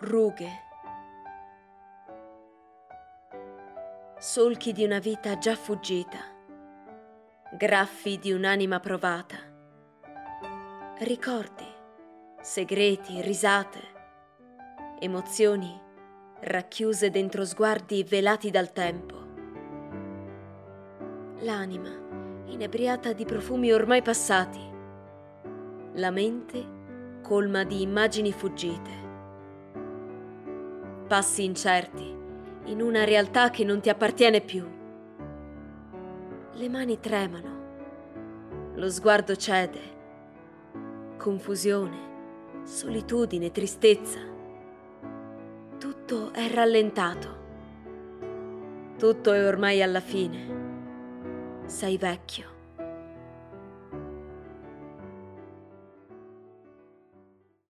Rughe, solchi di una vita già fuggita, graffi di un'anima provata, ricordi, segreti, risate, emozioni racchiuse dentro sguardi velati dal tempo. L'anima inebriata di profumi ormai passati, la mente colma di immagini fuggite. Passi incerti in una realtà che non ti appartiene più. Le mani tremano, lo sguardo cede. Confusione, solitudine, tristezza. Tutto è rallentato. Tutto è ormai alla fine. Sei vecchio.